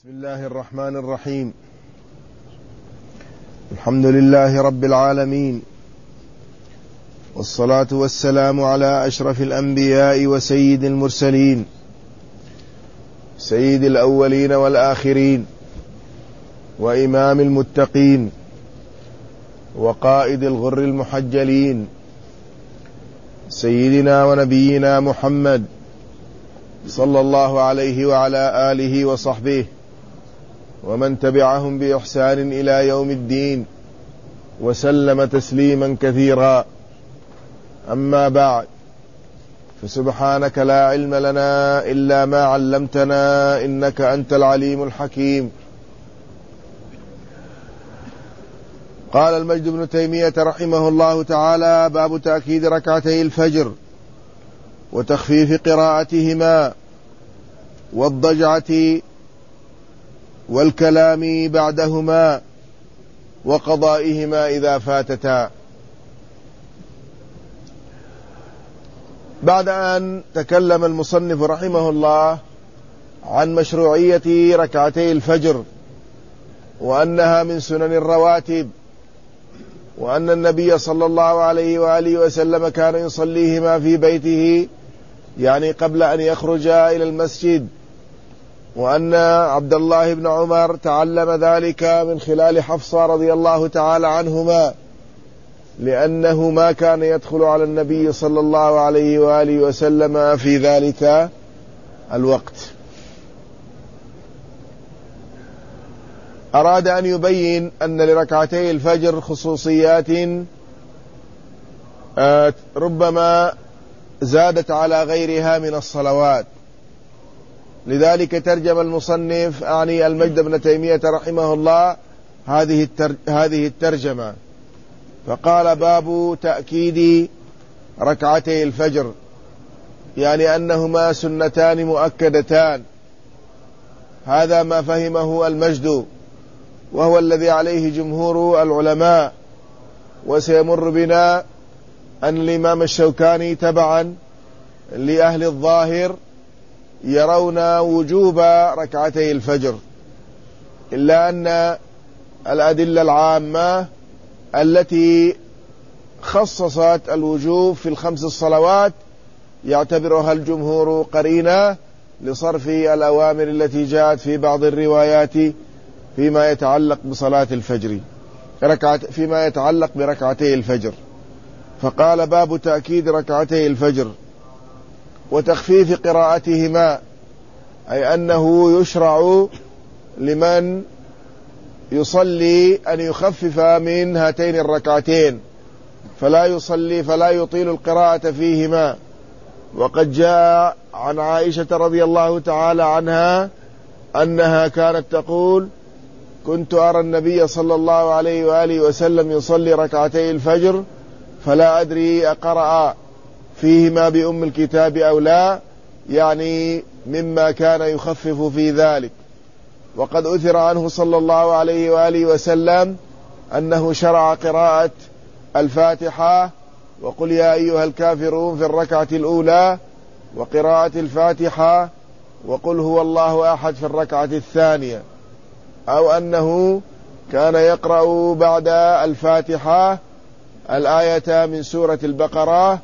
بسم الله الرحمن الرحيم. الحمد لله رب العالمين، والصلاة والسلام على أشرف الأنبياء وسيد المرسلين، سيد الأولين والآخرين، وإمام المتقين، وقائد الغر المحجلين، سيدنا ونبينا محمد صلى الله عليه وعلى آله وصحبه ومن تبعهم بإحسان إلى يوم الدين، وسلم تسليما كثيرا. أما بعد، فسبحانك لا علم لنا إلا ما علمتنا إنك أنت العليم الحكيم. قال المجد بن تيمية رحمه الله تعالى: باب تأكيد ركعتي الفجر وتخفيف قراءتهما والضجعة والكلام بعدهما وقضائهما إذا فاتتا. بعد أن تكلم المصنف رحمه الله عن مشروعية ركعتي الفجر وأنها من سنن الرواتب، وأن النبي صلى الله عليه وآله وسلم كان يصليهما في بيته، يعني قبل أن يخرج إلى المسجد، وأن عبد الله بن عمر تعلم ذلك من خلال حفصة رضي الله تعالى عنهما، لأنه ما كان يدخل على النبي صلى الله عليه وآله وسلم في ذلك الوقت. أراد أن يبين أن لركعتي الفجر خصوصيات ربما زادت على غيرها من الصلوات، لذلك ترجم المصنف يعني المجد بن تيمية رحمه الله هذه الترجمة، فقال: باب تأكيد ركعتي الفجر، يعني أنهما سنتان مؤكدتان. هذا ما فهمه المجد، وهو الذي عليه جمهور العلماء. وسيمر بنا أن الإمام الشوكاني تبعا لأهل الظاهر يرون وجوب ركعتي الفجر، إلا أن الأدلة العامة التي خصصت الوجوب في الخمس الصلوات يعتبرها الجمهور قرينة لصرف الأوامر التي جاءت في بعض الروايات فيما يتعلق بصلاة الفجر، فيما يتعلق بركعتي الفجر. فقال: باب تأكيد ركعتي الفجر وتخفيف قراءتهما، أي أنه يشرع لمن يصلي أن يخفف من هاتين الركعتين، فلا يطيل القراءة فيهما. وقد جاء عن عائشة رضي الله تعالى عنها أنها كانت تقول: كنت أرى النبي صلى الله عليه وآله وسلم يصلي ركعتي الفجر فلا أدري أقرأ فيهما بأم الكتاب أو لا، يعني مما كان يخفف في ذلك. وقد أثر عنه صلى الله عليه وآله وسلم أنه شرع قراءة الفاتحة وقل يا أيها الكافرون في الركعة الأولى، وقراءة الفاتحة وقل هو الله أحد في الركعة الثانية، أو أنه كان يقرأ بعد الفاتحة الآية من سورة البقرة،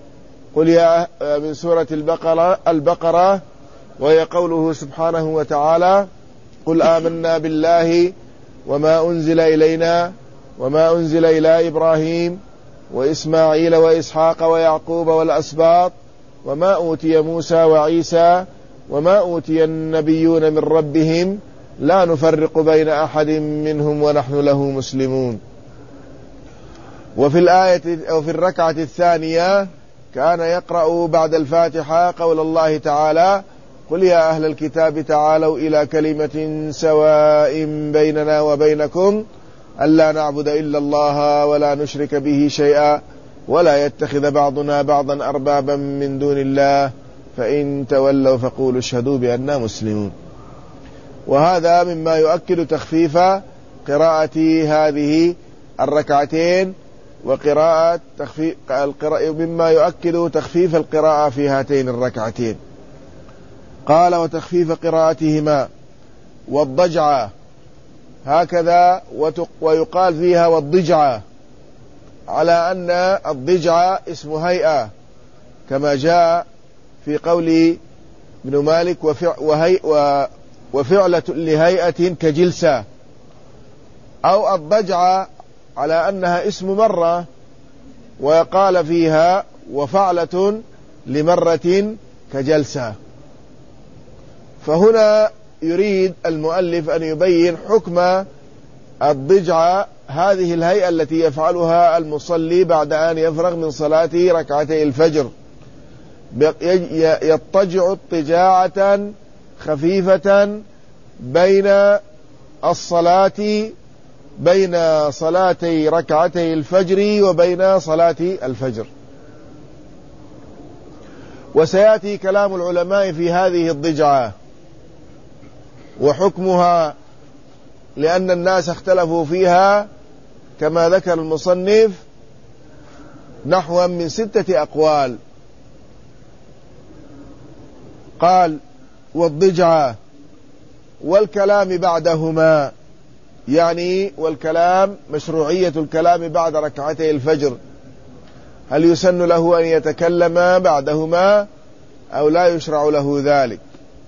من سورة البقرة، وهي قوله سبحانه وتعالى: قل آمنا بالله وما أنزل إلينا وما أنزل إلى إبراهيم وإسماعيل وإسحاق ويعقوب والأسباط وما أوتي موسى وعيسى وما أوتي النبيون من ربهم لا نفرق بين أحد منهم ونحن له مسلمون. وفي الآية أو في الركعة الثانية كان يقرأ بعد الفاتحة قول الله تعالى: قل يا أهل الكتاب تعالوا إلى كلمة سواء بيننا وبينكم ألا نعبد إلا الله ولا نشرك به شيئا ولا يتخذ بعضنا بعضا أربابا من دون الله فإن تولوا فقولوا اشهدوا بأننا مسلمون. وهذا مما يؤكد تخفيف قراءة هذه الركعتين، وقراءة مما يؤكد تخفيف القراءة في هاتين الركعتين. قال: وتخفيف قراءتهما، والضجعة، هكذا ويقال فيها والضجعة، على أن الضجعة اسم هيئة كما جاء في قول ابن مالك وفعلة لهيئة كجلسة، أو الضجعة على أنها اسم مرة ويقال فيها وفعلة لمرة كجلسة. فهنا يريد المؤلف أن يبين حكم الضجعة، هذه الهيئة التي يفعلها المصلي بعد أن يفرغ من صلاة ركعتي الفجر، يضطجع اضطجاعة خفيفة بين صلاتي ركعتي الفجر وبين صلاة الفجر. وسيأتي كلام العلماء في هذه الضجعة وحكمها، لأن الناس اختلفوا فيها كما ذكر المصنف نحو من 6 أقوال. قال والضجعة والكلام بعدهما، يعني والكلام مشروعية الكلام بعد ركعتي الفجر، هل يسن له أن يتكلم بعدهما أو لا يشرع له ذلك؟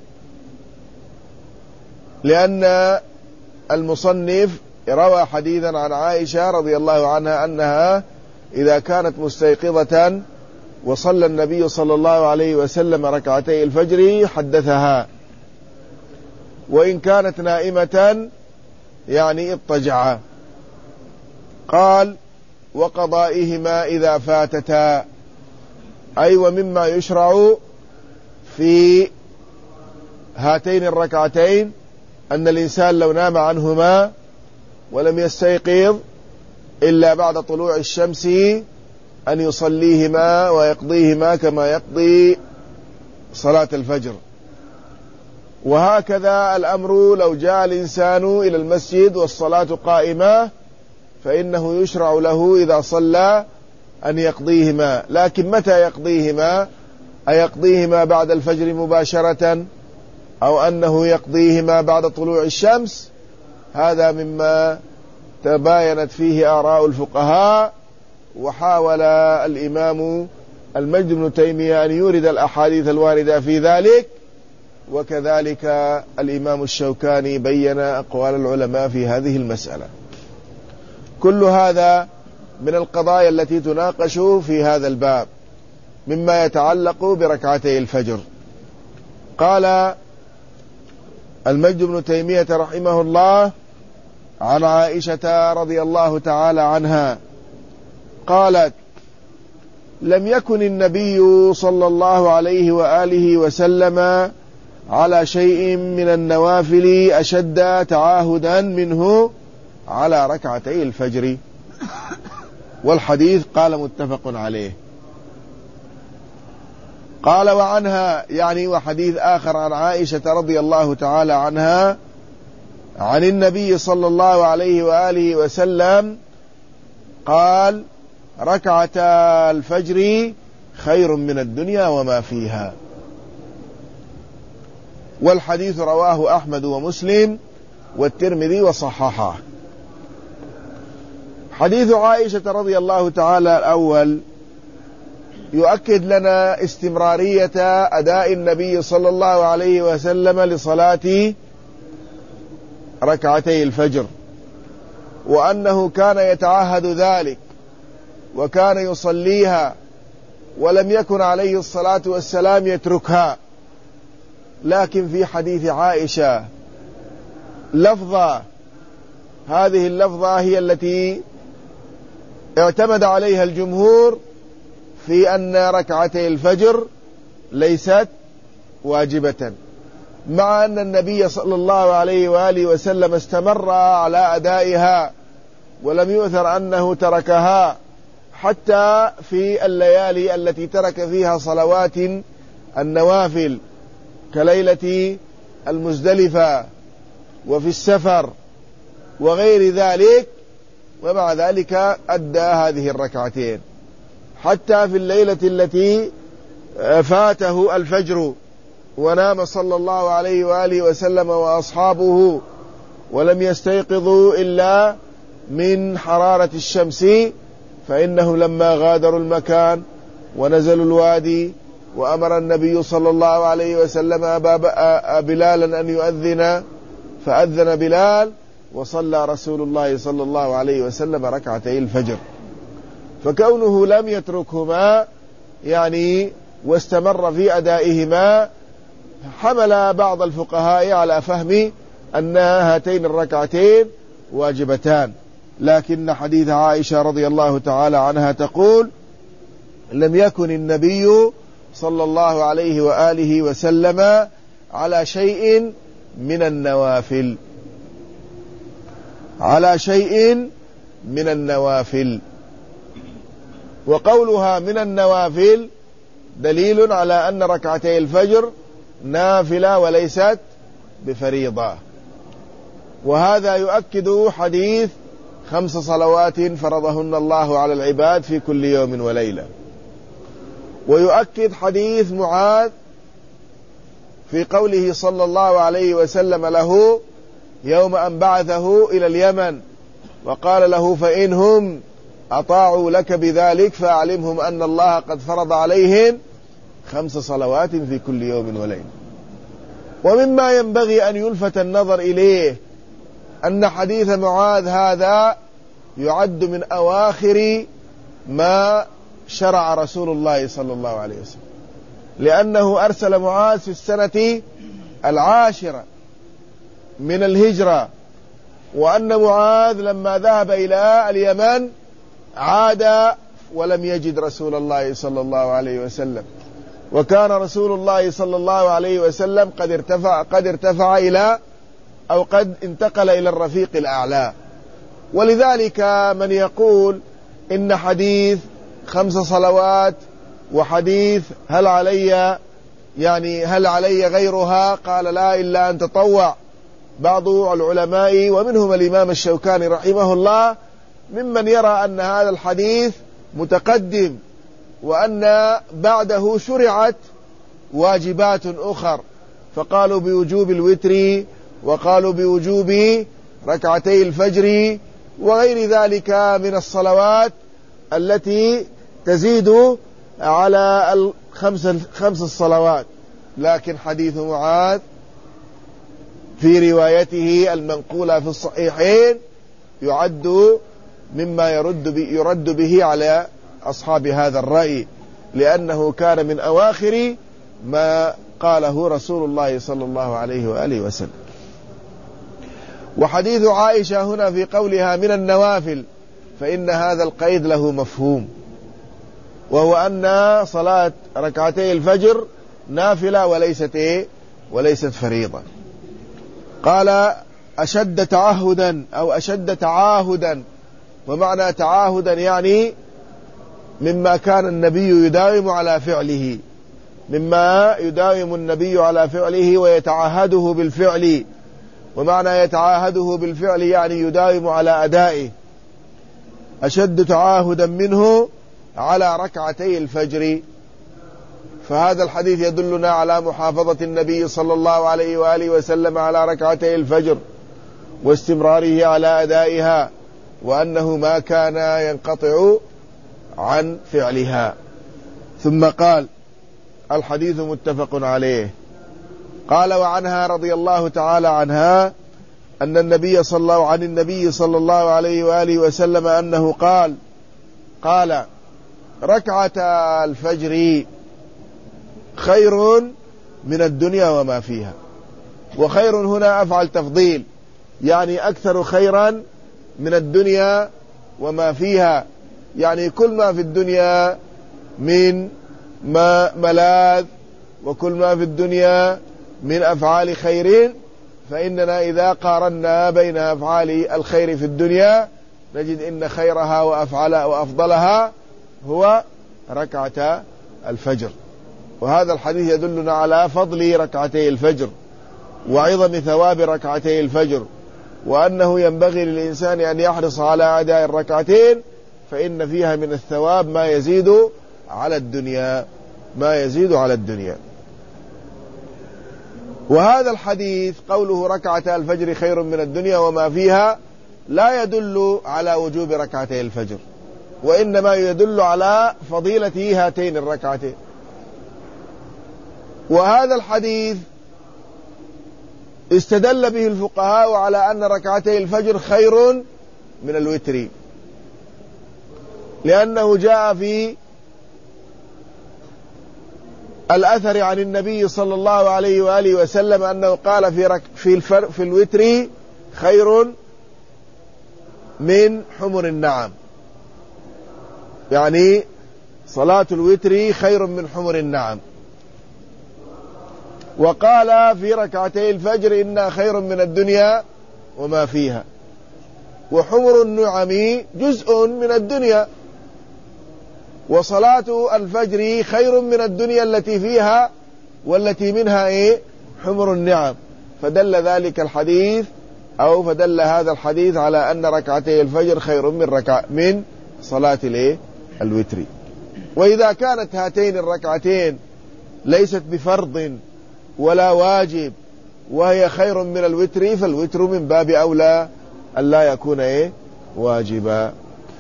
لأن المصنف روى حديثا عن عائشة رضي الله عنها أنها إذا كانت مستيقظة وصلى النبي صلى الله عليه وسلم ركعتي الفجر حدثها، وإن كانت نائمة يعني اضطجع. قال وقضائهما إذا فاتتا، أي ومما يشرع في هاتين الركعتين أن الإنسان لو نام عنهما ولم يستيقظ إلا بعد طلوع الشمس أن يصليهما ويقضيهما كما يقضي صلاة الفجر. وهكذا الأمر لو جاء الإنسان إلى المسجد والصلاة قائمة فإنه يشرع له إذا صلى أن يقضيهما، لكن متى يقضيهما؟ أيقضيهما بعد الفجر مباشرة أو أنه يقضيهما بعد طلوع الشمس؟ هذا مما تباينت فيه آراء الفقهاء، وحاول الإمام المجد بن تيمية أن يورد الأحاديث الواردة في ذلك، وكذلك الإمام الشوكاني بين أقوال العلماء في هذه المسألة. كل هذا من القضايا التي تناقش في هذا الباب مما يتعلق بركعتي الفجر. قال المجد بن تيمية رحمه الله عن عائشة رضي الله تعالى عنها قالت لم يكن النبي صلى الله عليه وآله وسلم على شيء من النوافل أشد تعاهدا منه على ركعتي الفجر. والحديث قال متفق عليه. قال وعنها، يعني وحديث آخر عن عائشة رضي الله تعالى عنها عن النبي صلى الله عليه وآله وسلم قال ركعتا الفجر خير من الدنيا وما فيها. والحديث رواه أحمد ومسلم والترمذي وصححه. حديث عائشة رضي الله تعالى الأول يؤكد لنا استمرارية أداء النبي صلى الله عليه وسلم لصلاة ركعتي الفجر، وأنه كان يتعهد ذلك وكان يصليها ولم يكن عليه الصلاة والسلام يتركها. لكن في حديث عائشة لفظة، هذه اللفظة هي التي اعتمد عليها الجمهور في أن ركعتي الفجر ليست واجبة، مع أن النبي صلى الله عليه وآله وسلم استمر على أدائها ولم يؤثر أنه تركها، حتى في الليالي التي ترك فيها صلوات النوافل كليلة المزدلفة وفي السفر وغير ذلك، ومع ذلك أدى هذه الركعتين. حتى في الليلة التي فاته الفجر ونام صلى الله عليه وآله وسلم وأصحابه ولم يستيقظوا إلا من حرارة الشمس، فإنهم لما غادروا المكان ونزلوا الوادي وأمر النبي صلى الله عليه وسلم بلالا أن يؤذن، فأذن بلال وصلى رسول الله صلى الله عليه وسلم ركعتي الفجر. فكونه لم يتركهما يعني واستمر في أدائهما حمل بعض الفقهاء على فهم أن هاتين الركعتين واجبتان، لكن حديث عائشة رضي الله تعالى عنها تقول: لم يكن النبي صلى الله عليه وآله وسلم على شيء من النوافل، على شيء من النوافل. وقولها من النوافل دليل على أن ركعتي الفجر نافلة وليست بفريضة. وهذا يؤكد حديث 5 صلوات فرضهن الله على العباد في كل يوم وليلة، ويؤكد حديث معاذ في قوله صلى الله عليه وسلم له يوم أن بعثه إلى اليمن وقال له: فإنهم أطاعوا لك بذلك فأعلمهم أن الله قد فرض عليهم 5 صلوات في كل يوم وليلة. ومما ينبغي أن يلفت النظر إليه أن حديث معاذ هذا يعد من أواخر ما شرع رسول الله صلى الله عليه وسلم، لأنه أرسل معاذ في السنة 10 من الهجرة، وأن معاذ لما ذهب إلى اليمن عاد ولم يجد رسول الله صلى الله عليه وسلم، وكان رسول الله صلى الله عليه وسلم قد ارتفع إلى أو قد انتقل إلى الرفيق الأعلى. ولذلك من يقول إن حديث 5 صلوات وحديث هل علي غيرها، قال: لا، إلا أن تطوع. بعض العلماء ومنهم الإمام الشوكاني رحمه الله ممن يرى أن هذا الحديث متقدم، وأن بعده شرعت واجبات أخر، فقالوا بوجوب الوتر، وقالوا بوجوب ركعتي الفجر وغير ذلك من الصلوات التي تزيد على 5 الصلوات. لكن حديث معاذ في روايته المنقولة في الصحيحين يعد مما يرد به على أصحاب هذا الرأي، لأنه كان من أواخر ما قاله رسول الله صلى الله عليه وآله وسلم. وحديث عائشة هنا في قولها من النوافل، فإن هذا القيد له مفهوم، وهو أن صلاة ركعتي الفجر نافلة وليست فريضة. قال: أشد تعهدا أو أشد تعاهدا، ومعنى تعاهدا يعني مما كان النبي يداوم على فعله، مما يداوم النبي على فعله ويتعاهده بالفعل. ومعنى يتعاهده بالفعل يعني يداوم على أدائه. أشد تعاهدا منه على ركعتي الفجر. فهذا الحديث يدلنا على محافظة النبي صلى الله عليه وآله وسلم على ركعتي الفجر واستمراره على أدائها، وأنه ما كان ينقطع عن فعلها. ثم قال: الحديث متفق عليه. قال: وعنها رضي الله تعالى عنها أن النبي صلى الله عليه وآله وسلم أنه قال: ركعة الفجر خير من الدنيا وما فيها. وخير هنا أفعل تفضيل، يعني أكثر خيرا من الدنيا وما فيها، يعني كل ما في الدنيا من ملاذ وكل ما في الدنيا من أفعال خير، فإننا إذا قارنا بين أفعال الخير في الدنيا نجد إن خيرها وأفضلها هو ركعة الفجر. وهذا الحديث يدلنا على فضل ركعتي الفجر وعظم ثواب ركعتي الفجر، وأنه ينبغي للإنسان أن يحرص على أداء الركعتين، فإن فيها من الثواب ما يزيد على الدنيا. وهذا الحديث قوله ركعتا الفجر خير من الدنيا وما فيها لا يدل على وجوب ركعتي الفجر، وإنما يدل على فضيلة هاتين الركعتين. وهذا الحديث استدل به الفقهاء على أن ركعتي الفجر خير من الوتر، لأنه جاء في الأثر عن النبي صلى الله عليه وآله وسلم أنه قال في الوتر خير من حمر النعم، يعني صلاة الوتر خير من حمر النعم. وقال في ركعتي الفجر إنها خير من الدنيا وما فيها، وحمر النعم جزء من الدنيا، وصلاة الفجر خير من الدنيا التي فيها والتي منها حمر النعم. فدل ذلك الحديث أو فدل هذا الحديث على أن ركعتي الفجر خير من صلاة الوتر. وإذا كانت هاتين الركعتين ليست بفرض ولا واجب وهي خير من الوتر، فالوتر من باب أولى أن لا يكون واجبا.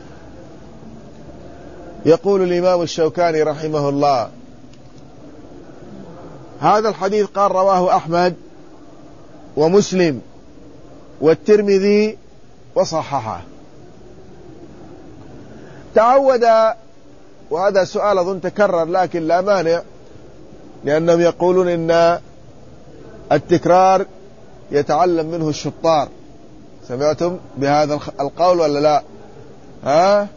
يقول الإمام الشوكاني رحمه الله: هذا الحديث قال رواه أحمد ومسلم والترمذي وصححه. تعود، وهذا سؤال أظن تكرر لكن لا مانع، لأنهم يقولون إن التكرار يتعلم منه الشطار. سمعتم بهذا القول ولا لا؟ ها؟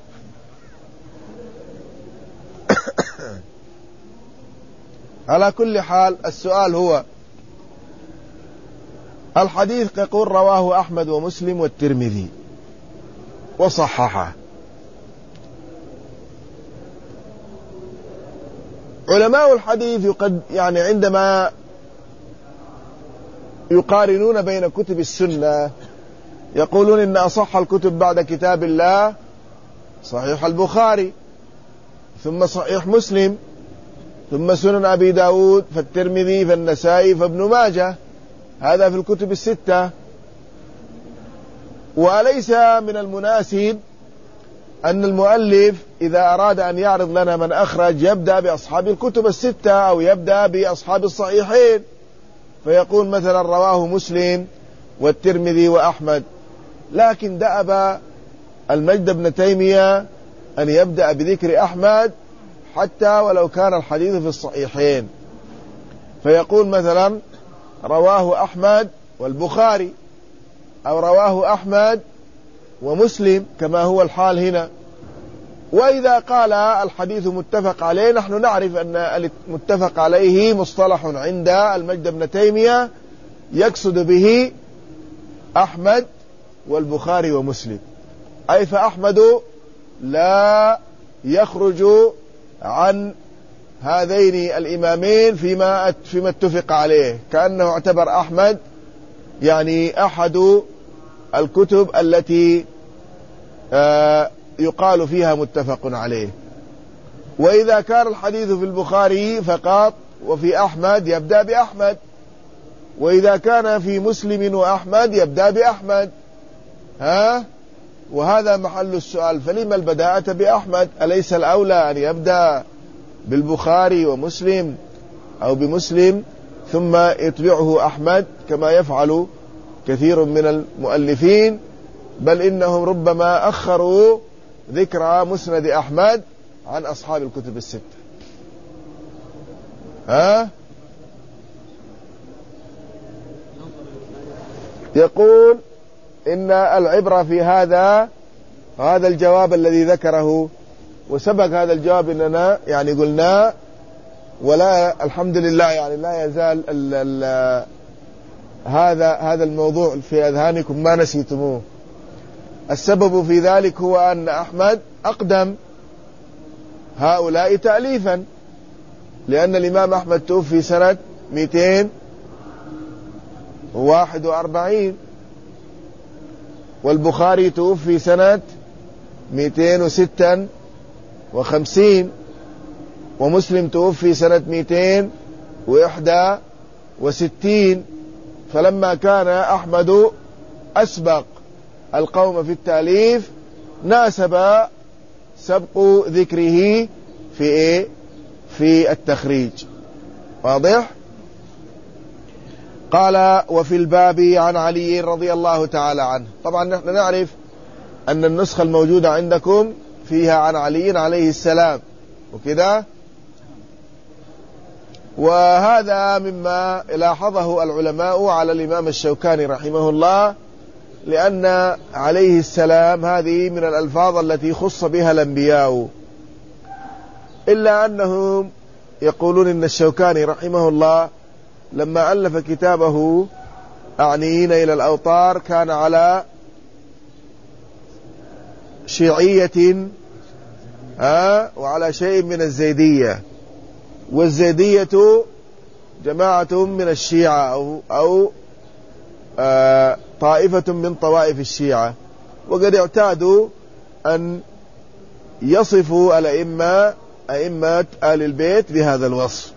على كل حال السؤال هو الحديث يقول رواه أحمد ومسلم والترمذي وصححه. علماء الحديث يعني عندما يقارنون بين كتب السنة يقولون إن أصح الكتب بعد كتاب الله صحيح البخاري، ثم صحيح مسلم، ثم سنن أبي داود، فالترمذي، فالنسائي، فابن ماجه. هذا في الكتب الستة. وأليس من المناسب أن المؤلف إذا أراد أن يعرض لنا من أخرج يبدأ بأصحاب الكتب الستة أو يبدأ بأصحاب الصحيحين، فيقول مثلا رواه مسلم والترمذي وأحمد، لكن دأب المجد بن تيمية أن يبدأ بذكر أحمد حتى ولو كان الحديث في الصحيحين، فيقول مثلا رواه أحمد والبخاري، أو رواه أحمد ومسلم كما هو الحال هنا. وإذا قال الحديث متفق عليه، نحن نعرف أن المتفق عليه مصطلح عند المجد بن تيمية يقصد به أحمد والبخاري ومسلم، أي فأحمد لا يخرج عن هذين الإمامين فيما اتفق عليه، كأنه اعتبر أحمد يعني أحد الكتب التي يقال فيها متفق عليه. وإذا كان الحديث في البخاري فقط وفي أحمد يبدأ بأحمد، وإذا كان في مسلم وأحمد يبدأ بأحمد. وهذا محل السؤال، فلما البداءة بأحمد؟ أليس الأولى أن يبدأ بالبخاري ومسلم أو بمسلم ثم يتبعه أحمد كما يفعل كثير من المؤلفين؟ بل إنهم ربما أخروا ذكر مسند أحمد عن أصحاب الكتب الستة. يقول إن العبرة في هذا الجواب الذي ذكره، وسبق هذا الجواب إننا يعني قلنا، ولا الحمد لله يعني لا يزال هذا الموضوع في أذهانكم ما نسيتموه. السبب في ذلك هو أن أحمد أقدم هؤلاء تأليفا، لأن الإمام أحمد توفي سنة 241، والبخاري توفي سنة 256، ومسلم توفي سنة 261، وستين، فلما كان أحمد أسبق القوم في التأليف ناسب سبق ذكره في التخريج. واضح؟ قال وفي الباب عن علي رضي الله تعالى عنه. طبعا نحن نعرف أن النسخة الموجودة عندكم فيها عن علي عليه السلام وكذا، وهذا مما لاحظه العلماء على الإمام الشوكاني رحمه الله، لأن عليه السلام هذه من الألفاظ التي خص بها الأنبياء، إلا أنهم يقولون إن الشوكاني رحمه الله لما ألف كتابه أعنيين إلى الأوطار كان على شيعية وعلى شيء من الزيدية، والزيدية جماعة من الشيعة أو طائفة من طوائف الشيعة، وقد اعتادوا أن يصفوا أئمة آل البيت بهذا الوصف،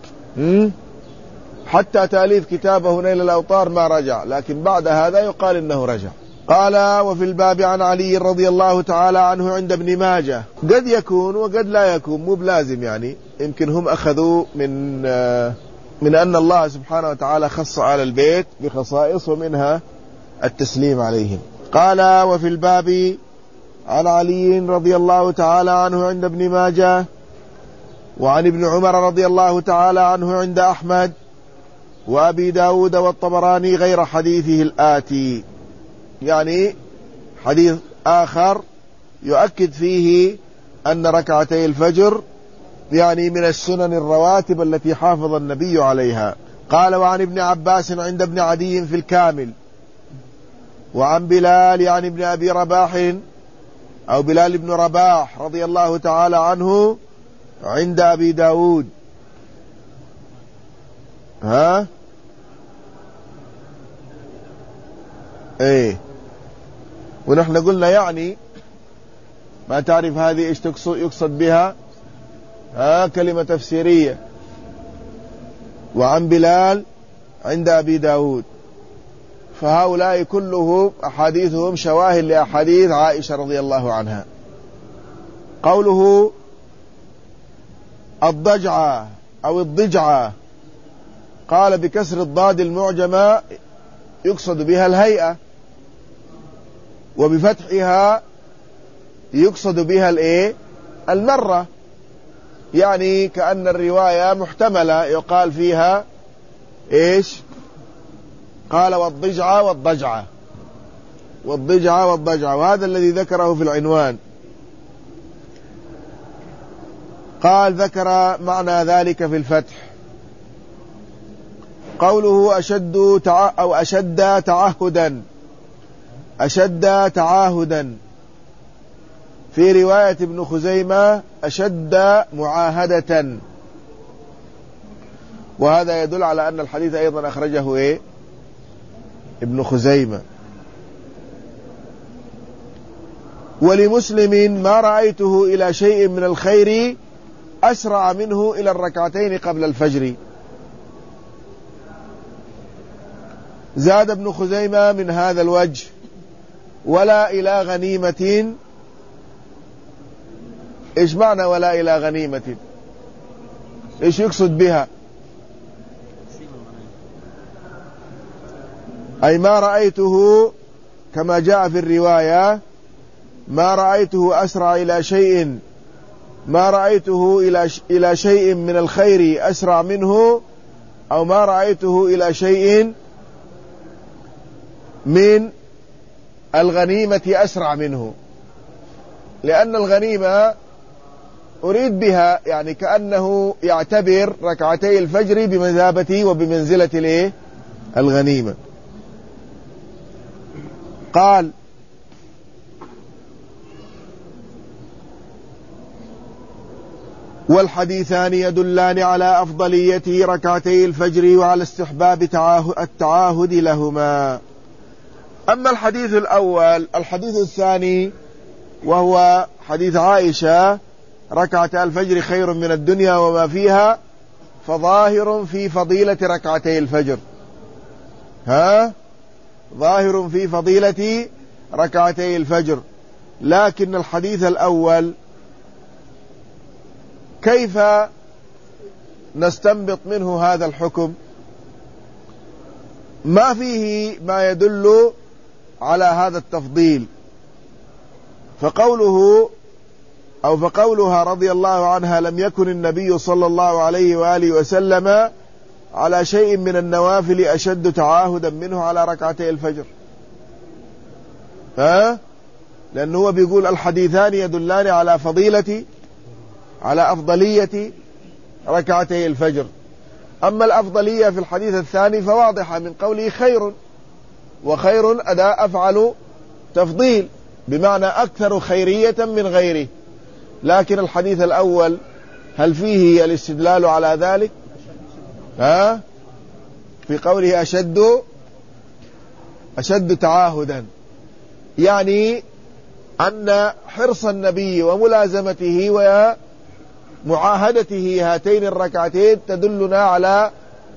حتى تأليف كتابه نيل الأوطار ما رجع، لكن بعد هذا يقال إنه رجع. قال وفي الباب عن علي رضي الله تعالى عنه عند ابن ماجه. قد يكون وقد لا يكون، مو بلازم يعني، يمكن هم أخذوا من أن الله سبحانه وتعالى خص آل البيت بخصائص ومنها التسليم عليهم. قال وفي الباب عن علي رضي الله تعالى عنه عند ابن ماجه وعن ابن عمر رضي الله تعالى عنه عند أحمد وأبي داود والطبراني غير حديثه الآتي، يعني حديث آخر يؤكد فيه أن ركعتي الفجر يعني من السنن الرواتب التي حافظ النبي عليها. قال وعن ابن عباس عند ابن عدي في الكامل، وعن بلال يعني ابن أبي رباح أو بلال بن رباح رضي الله تعالى عنه عند أبي داود. ايه، ونحن قلنا يعني ما تعرف هذه ايش يقصد بها، كلمة تفسيرية. وعن بلال عند أبي داود، فهؤلاء كلهم أحاديثهم شواهد لأحاديث عائشة رضي الله عنها. قوله الضجعة أو الضجعة قال بكسر الضاد المعجمة يقصد بها الهيئة، وبفتحها يقصد بها المرة، يعني كأن الرواية محتملة يقال فيها ايش؟ قال والضجعة والضجعة والضجعة والضجعة، وهذا الذي ذكره في العنوان. قال ذكر معنى ذلك في الفتح. قوله أشد تعاهدا، في رواية ابن خزيمة أشد معاهدة، وهذا يدل على أن الحديث أيضا أخرجه ابن خزيمة. ولمسلم ما رأيته إلى شيء من الخير أسرع منه إلى الركعتين قبل الفجر. زاد ابن خزيمة من هذا الوجه ولا إلى غنيمة. إيش معنى ولا إلى غنيمة؟ إيش يقصد بها؟ أي ما رأيته كما جاء في الرواية، ما رأيته أسرع إلى شيء، ما رأيته إلى شيء من الخير أسرع منه، أو ما رأيته إلى شيء من الغنيمة أسرع منه، لأن الغنيمة أريد بها يعني كأنه يعتبر ركعتي الفجر بمثابة وبمنزلة الغنيمة. قال والحديثان يدلان على أفضلية ركعتي الفجر وعلى استحباب التعاهد لهما. أما الحديث الأول، الحديث الثاني وهو حديث عائشة ركعة الفجر خير من الدنيا وما فيها، فظاهر في فضيلة ركعتي الفجر، ظاهر في فضيلة ركعتي الفجر. لكن الحديث الأول كيف نستنبط منه هذا الحكم؟ ما فيه ما يدل على هذا التفضيل. فقولها رضي الله عنها لم يكن النبي صلى الله عليه وآله وسلم على شيء من النوافل أشد تعاهدا منه على ركعتي الفجر. لأنه هو بيقول الحديثان يدلان على أفضلية ركعتي الفجر. أما الأفضلية في الحديث الثاني فواضحة من قوله خير، وخير أداء أفعل تفضيل، بمعنى أكثر خيرية من غيره. لكن الحديث الأول هل فيه الاستدلال على ذلك؟ في قوله أشد تعاهدا، يعني أن حرص النبي وملازمته ومعاهدته هاتين الركعتين تدلنا على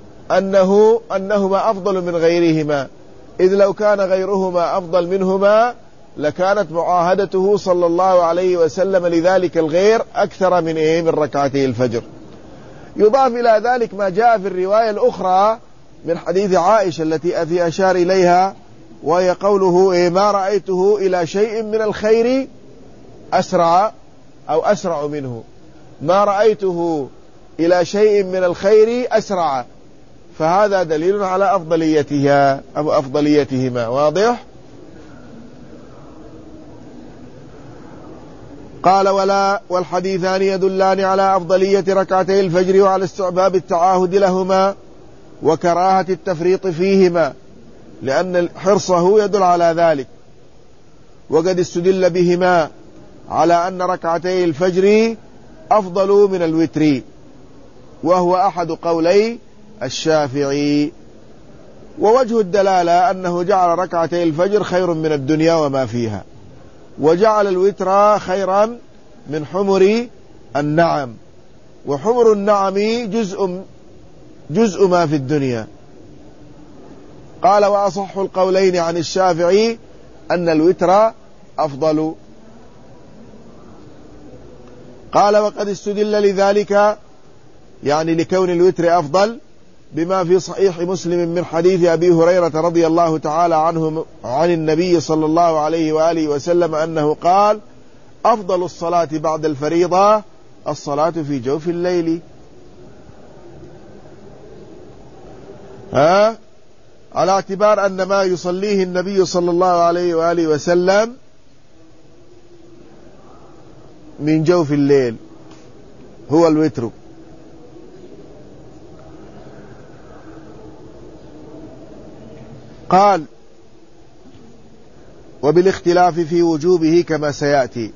أنهما أفضل من غيرهما، إذ لو كان غيرهما أفضل منهما لكانت معاهدته صلى الله عليه وسلم لذلك الغير أكثر من ركعتي الفجر. يضاف إلى ذلك ما جاء في الرواية الأخرى من حديث عائشة التي أشار إليها، وهي قوله ما رأيته إلى شيء من الخير أسرع أو أسرع منه، ما رأيته إلى شيء من الخير أسرع، فهذا دليل على أفضليتها أو أفضليتهما. واضح؟ قال والحديثان يدلان على أفضلية ركعتي الفجر وعلى استحباب التعاهد لهما وكراهة التفريط فيهما، لأن حرصه يدل على ذلك. وقد استدل بهما على أن ركعتي الفجر أفضل من الوتر، وهو أحد قولي الشافعي. ووجه الدلالة أنه جعل ركعتي الفجر خير من الدنيا وما فيها، وجعل الوتر خيرا من حمر النعم، وحمر النعم جزء ما في الدنيا. قال وأصح القولين عن الشافعي أن الوتر أفضل. قال وقد استدل لذلك، يعني لكون الوتر أفضل، بما في صحيح مسلم من حديث أبي هريرة رضي الله تعالى عنه عن النبي صلى الله عليه وآله وسلم أنه قال أفضل الصلاة بعد الفريضة الصلاة في جوف الليل. على اعتبار أن ما يصليه النبي صلى الله عليه وآله وسلم من جوف الليل هو الوتر. قال وبالاختلاف في وجوبه كما سيأتي،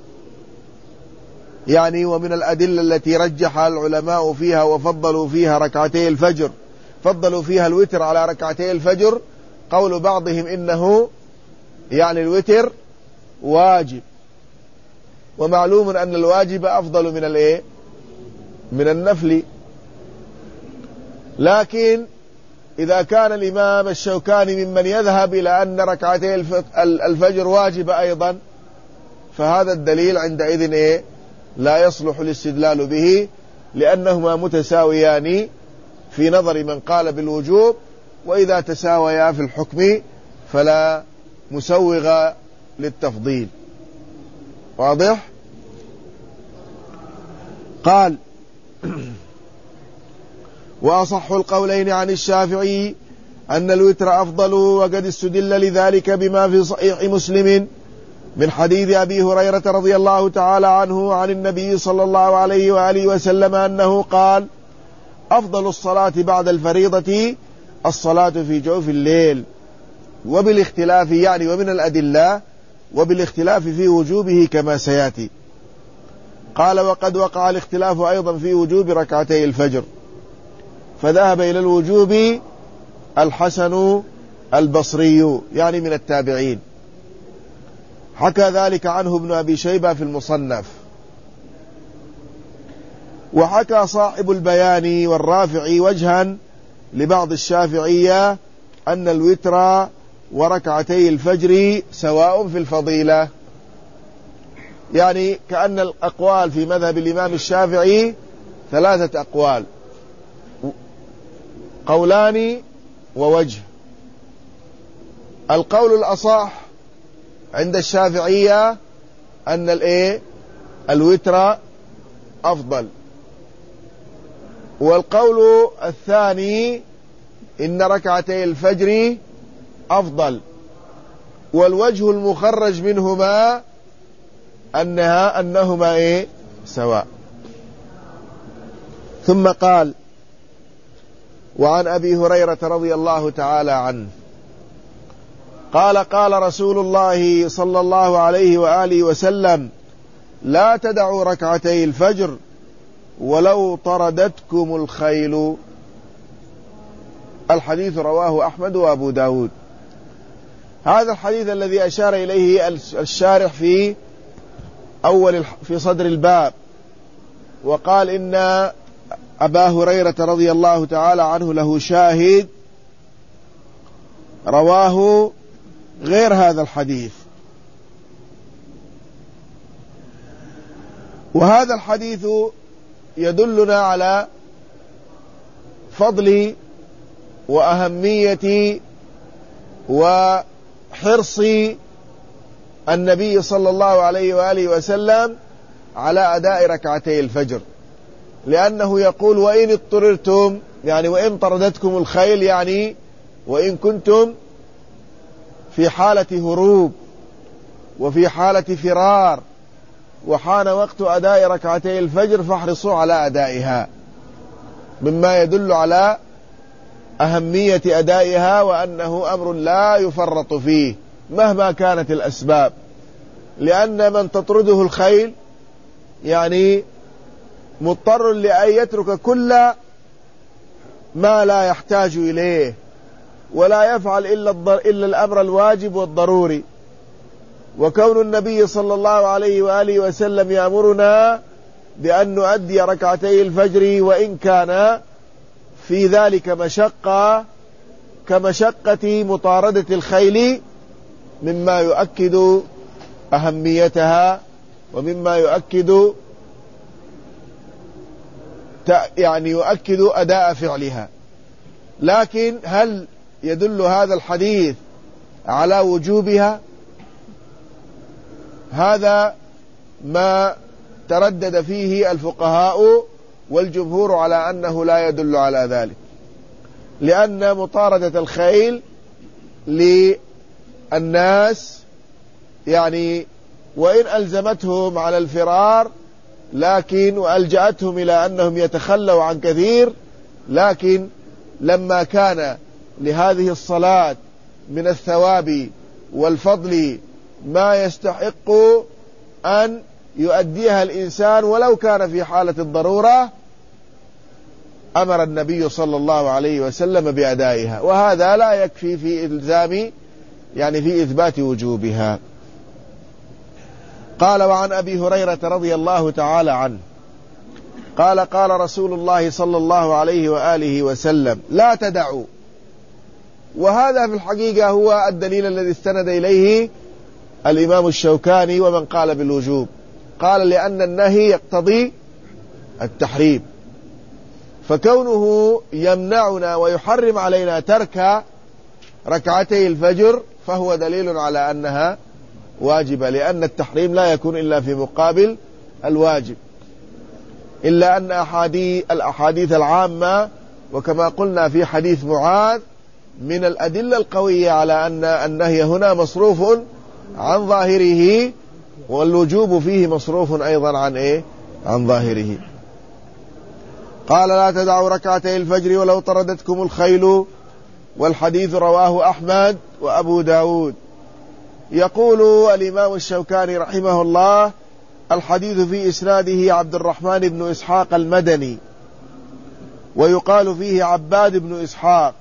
يعني ومن الأدلة التي رجح العلماء فيها وفضلوا فيها ركعتي الفجر، فضلوا فيها الوتر على ركعتي الفجر، قول بعضهم إنه يعني الوتر واجب، ومعلوم أن الواجب أفضل من النفل. لكن إذا كان الإمام الشوكاني ممن يذهب إلى أن ركعتي الفجر واجب أيضا، فهذا الدليل عندئذ لا يصلح الاستدلال به، لأنهما متساويان في نظر من قال بالوجوب، وإذا تساويا في الحكم فلا مسوغ للتفضيل. واضح؟ قال وأصح القولين عن الشافعي أن الوتر أفضل، وقد استدل لذلك بما في صحيح مسلم من حديث أبي هريرة رضي الله تعالى عنه عن النبي صلى الله عليه وآله وسلم أنه قال أفضل الصلاة بعد الفريضة الصلاة في جوف الليل. وبالاختلاف، يعني ومن الأدلة وبالاختلاف في وجوبه كما سيأتي. قال وقد وقع الاختلاف أيضا في وجوب ركعتي الفجر، فذهب إلى الوجوب الحسن البصري، يعني من التابعين، حكى ذلك عنه ابن أبي شيبة في المصنف. وحكى صاحب البيان والرافعي وجها لبعض الشافعية أن الوتر وركعتي الفجر سواء في الفضيلة. يعني كأن الأقوال في مذهب الإمام الشافعي 3 أقوال، قولان ووجه. القول الأصح عند الشافعية أن الوتر أفضل، والقول الثاني إن ركعتي الفجر أفضل، والوجه المخرج منهما أنهما سواء. ثم قال: وعن أبي هريرة رضي الله تعالى عنه قال: قال رسول الله صلى الله عليه وآله وسلم: لا تدعوا ركعتي الفجر ولو طردتكم الخيل. الحديث رواه أحمد وأبو داود. هذا الحديث الذي أشار إليه الشارح في صدر الباب، وقال إن أبا هريرة رضي الله تعالى عنه له شاهد رواه غير هذا الحديث. وهذا الحديث يدلنا على فضل وأهمية وحرص النبي صلى الله عليه وآله وسلم على أداء ركعتي الفجر، لأنه يقول: وإن اضطررتم، يعني وإن طردتكم الخيل، يعني وإن كنتم في حالة هروب وفي حالة فرار وحان وقت أداء ركعتي الفجر فاحرصوا على أدائها، مما يدل على أهمية أدائها، وأنه أمر لا يفرط فيه مهما كانت الأسباب، لأن من تطرده الخيل يعني مضطر لأن يترك كل ما لا يحتاج إليه ولا يفعل إلا الأمر الواجب والضروري. وكون النبي صلى الله عليه وآله وسلم يأمرنا بأن نؤدي ركعتي الفجر وإن كان في ذلك مشقة كمشقة مطاردة الخيل، مما يؤكد أهميتها ومما يؤكد أداء فعلها. لكن هل يدل هذا الحديث على وجوبها؟ هذا ما تردد فيه الفقهاء، والجمهور على أنه لا يدل على ذلك، لأن مطاردة الخيل للناس يعني وإن ألزمتهم على الفرار وألجأتهم إلى أنهم يتخلوا عن كثير، لكن لما كان لهذه الصلاة من الثواب والفضل ما يستحق أن يؤديها الإنسان ولو كان في حالة الضرورة، أمر النبي صلى الله عليه وسلم بأدائها، وهذا لا يكفي في إلزام في إثبات وجوبها. قال: وعن أبي هريرة رضي الله تعالى عنه قال: قال رسول الله صلى الله عليه وآله وسلم: لا تدعوا. وهذا في الحقيقة هو الدليل الذي استند إليه الإمام الشوكاني ومن قال بالوجوب. قال: لأن النهي يقتضي التحريم، فكونه يمنعنا ويحرم علينا ترك ركعتي الفجر فهو دليل على أنها واجبة، لأن التحريم لا يكون إلا في مقابل الواجب، إلا أن الأحاديث العامة، وكما قلنا في حديث معاذ، من الأدلة القوية على أن النهي هنا مصروف عن ظاهره، والوجوب فيه مصروف أيضا عن ظاهره. قال: لا تدعوا ركعتي الفجر ولو طردتكم الخيل. والحديث رواه أحمد وأبو داود. يقول الإمام الشوكاني رحمه الله: الحديث في إسناده عبد الرحمن بن إسحاق المدني، ويقال فيه عباد بن إسحاق.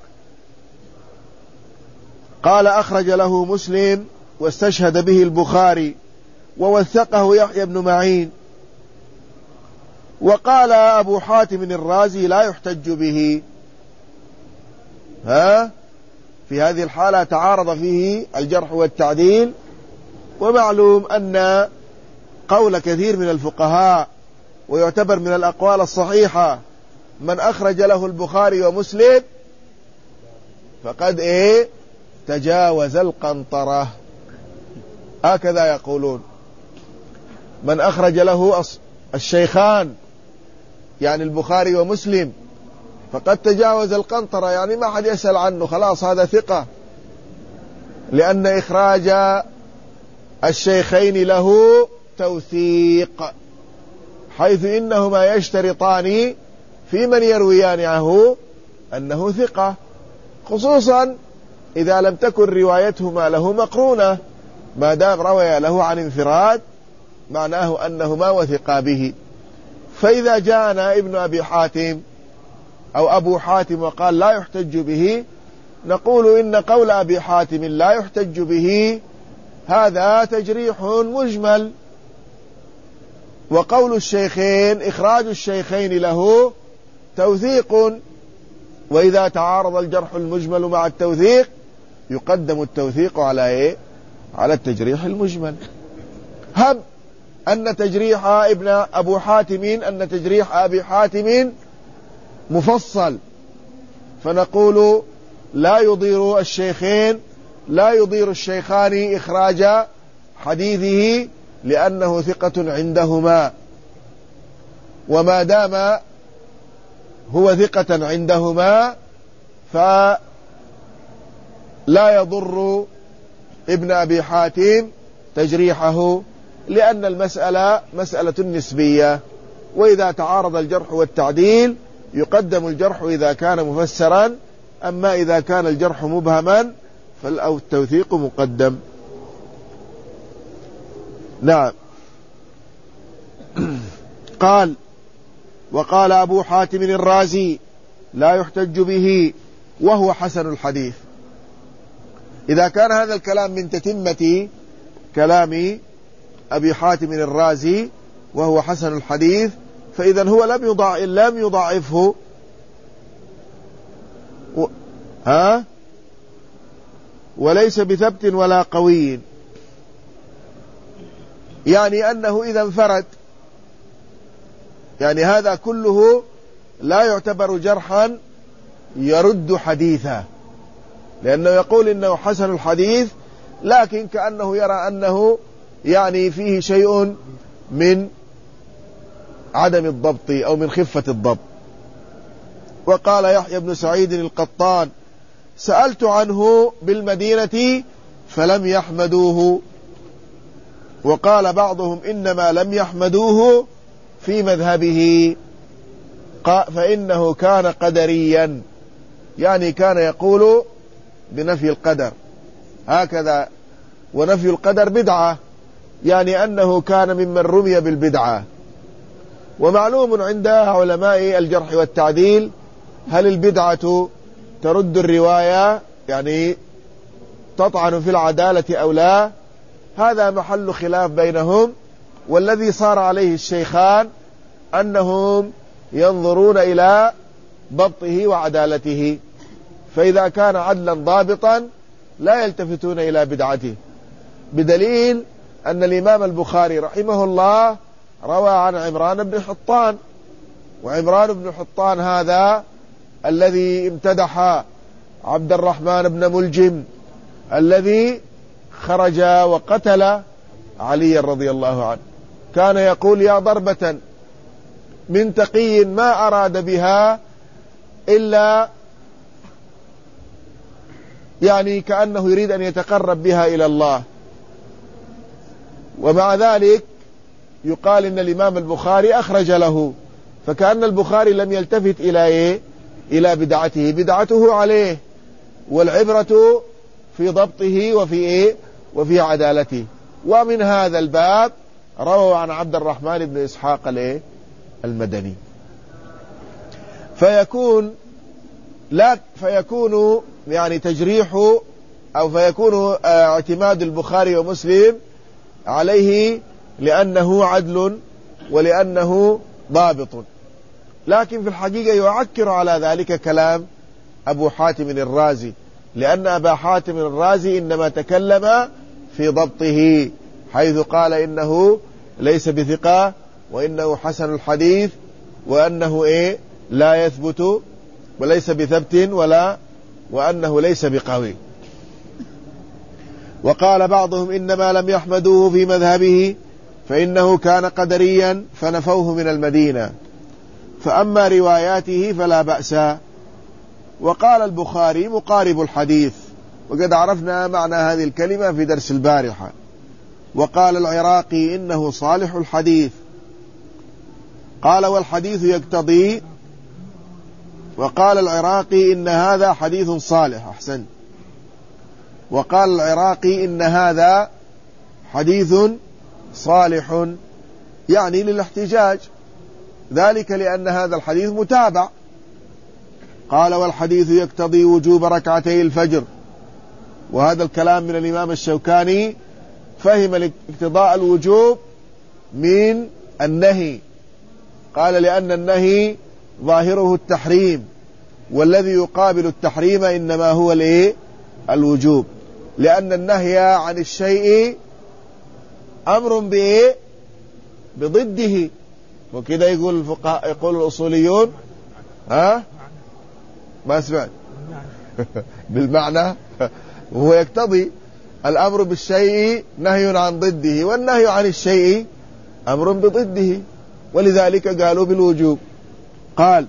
قال: أخرج له مسلم واستشهد به البخاري، ووثقه يحيى بن معين. وقال أبو حاتم الرازي: لا يحتج به. في هذه الحالة تعارض فيه الجرح والتعديل. ومعلوم أن قول كثير من الفقهاء ويعتبر من الأقوال الصحيحة من أخرج له البخاري ومسلم فقد تجاوز القنطرة، هكذا يقولون. من أخرج له الشيخان يعني البخاري ومسلم فقد تجاوز القنطرة، يعني ما حد يسأل عنه، خلاص هذا ثقة، لأن إخراج الشيخين له توثيق، حيث إنهما يشترطان في من يرويان عنه أنه ثقة، خصوصا إذا لم تكن روايتهما له مقرونة، ما دام روي له عن انفراد معناه أنهما وثقا به. فإذا جاءنا ابن أبي حاتم أو أبو حاتم وقال لا يحتج به، نقول إن قول أبي حاتم لا يحتج به هذا تجريح مجمل، وقول الشيخين إخراج الشيخين له توثيق، وإذا تعارض الجرح المجمل مع التوثيق يقدم التوثيق على على التجريح المجمل. هب أن تجريح ابن أبو حاتم أن تجريح أبي حاتم مفصل، فنقول لا يضير الشيخان إخراج حديثه لأنه ثقة عندهما، وما دام هو ثقة عندهما فلا يضر ابن أبي حاتم تجريحه، لأن المسألة مسألة نسبية، وإذا تعارض الجرح والتعديل يقدم الجرح إذا كان مفسرا، أما إذا كان الجرح مبهما فالتوثيق مقدم. نعم. قال: وقال أبو حاتم الرازي لا يحتج به وهو حسن الحديث. إذا كان هذا الكلام من تتمة كلام أبي حاتم الرازي وهو حسن الحديث، فإذا هو لم يضعفه وليس بثبت ولا قوي، يعني أنه إذا انفرد، يعني هذا كله لا يعتبر جرحا يرد حديثا، لأنه يقول إنه حسن الحديث، لكن كأنه يرى أنه يعني فيه شيء من عدم الضبط أو من خفة الضبط. وقال يحيى بن سعيد القطان: سألت عنه بالمدينة فلم يحمدوه. وقال بعضهم: إنما لم يحمدوه في مذهبه فإنه كان قدريا، يعني كان يقول بنفي القدر هكذا، ونفي القدر بدعة، يعني أنه كان ممن رمي بالبدعة. ومعلوم عند علماء الجرح والتعديل هل البدعة ترد الرواية، يعني تطعن في العدالة أو لا، هذا محل خلاف بينهم. والذي صار عليه الشيخان أنهم ينظرون إلى ضبطه وعدالته، فإذا كان عدلا ضابطا لا يلتفتون إلى بدعته، بدليل أن الإمام البخاري رحمه الله روى عن عمران بن حطان، وعمران بن حطان هذا الذي امتدح عبد الرحمن بن ملجم الذي خرج وقتل علي رضي الله عنه، كان يقول: يا ضربة من تقي ما أراد بها إلا يعني كأنه يريد أن يتقرب بها إلى الله. ومع ذلك يقال إن الإمام البخاري أخرج له، فكأن البخاري لم يلتفت إلى بدعته عليه، والعبرة في ضبطه وفي عدالته. ومن هذا الباب روى عن عبد الرحمن بن إسحاق المدني، فيكون يعني تجريح أو فيكون اعتماد البخاري ومسلم عليه لأنه عدل ولأنه ضابط. لكن في الحقيقة يعكر على ذلك كلام أبو حاتم الرازي، لأن أبا حاتم الرازي إنما تكلم في ضبطه، حيث قال إنه ليس بثقة، وإنه حسن الحديث، وأنه لا يثبت وليس بثبت، وأنه ليس بقوي. وقال بعضهم إنما لم يحمدوه في مذهبه فإنه كان قدريا فنفوه من المدينة، فأما رواياته فلا بأس. وقال البخاري مقارب الحديث، وقد عرفنا معنى هذه الكلمة في درس البارحة. وقال العراقي إنه صالح الحديث. قال والحديث يقتضي. وقال العراقي إن هذا حديث صالح. أحسن. وقال العراقي إن هذا حديث صالح، يعني للاحتجاج، ذلك لأن هذا الحديث متابع. قال والحديث يقتضي وجوب ركعتي الفجر. وهذا الكلام من الإمام الشوكاني، فهم اقتضاء الوجوب من النهي. قال لأن النهي ظاهره التحريم، والذي يقابل التحريم إنما هو الوجوب، لأن النهي عن الشيء أمر بضده. وكذا يقول الفقهاء، يقول الأصوليون ما سمعت بالمعنى، وهو يقتضي الأمر بالشيء نهي عن ضده، والنهي عن الشيء أمر بضده، ولذلك قالوا بالوجوب. قال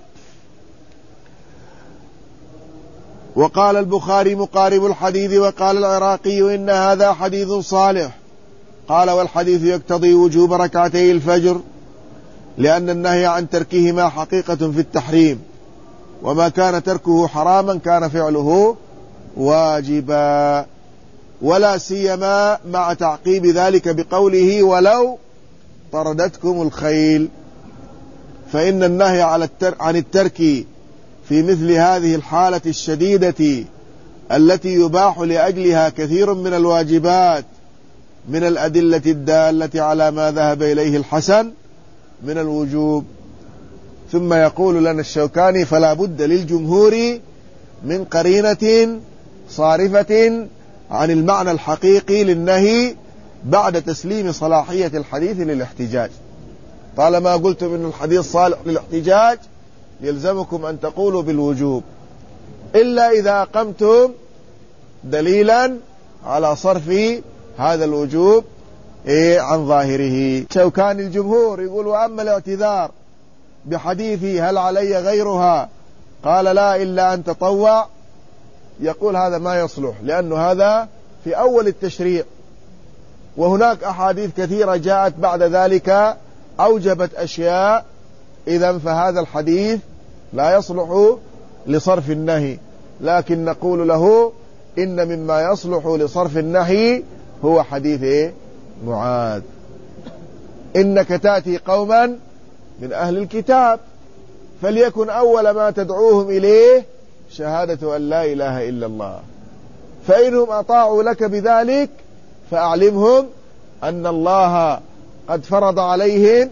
وقال البخاري مقارب الحديث. وقال العراقي إن هذا حديث صالح. قال والحديث يقتضي وجوب ركعتي الفجر، لأن النهي عن تركهما حقيقة في التحريم، وما كان تركه حراما كان فعله واجبا، ولا سيما مع تعقيب ذلك بقوله ولو طردتكم الخيل، فإن النهي عن الترك في مثل هذه الحالة الشديدة التي يباح لأجلها كثير من الواجبات من الأدلة الدالة على ما ذهب إليه الحسن من الوجوب. ثم يقول لنا الشوكاني فلا بد للجمهور من قرينة صارفة عن المعنى الحقيقي للنهي بعد تسليم صلاحية الحديث للاحتجاج. طالما قلتم إن الحديث صالح للاحتجاج يلزمكم أن تقولوا بالوجوب، إلا إذا أقمتم دليلا على صرف هذا الوجوب عن ظاهره. شوكان الجمهور يقول وأما الاعتذار بحديثي هل علي غيرها قال لا إلا أن تطوع، يقول هذا ما يصلح، لأنه هذا في أول التشريع، وهناك أحاديث كثيرة جاءت بعد ذلك أوجبت أشياء، إذن فهذا الحديث لا يصلح لصرف النهي. لكن نقول له إن مما يصلح لصرف النهي هو حديث معاذ، إنك تأتي قوما من أهل الكتاب فليكن أول ما تدعوهم إليه شهادة أن لا إله إلا الله، فإنهم أطاعوا لك بذلك فأعلمهم أن الله قد فرض عليهم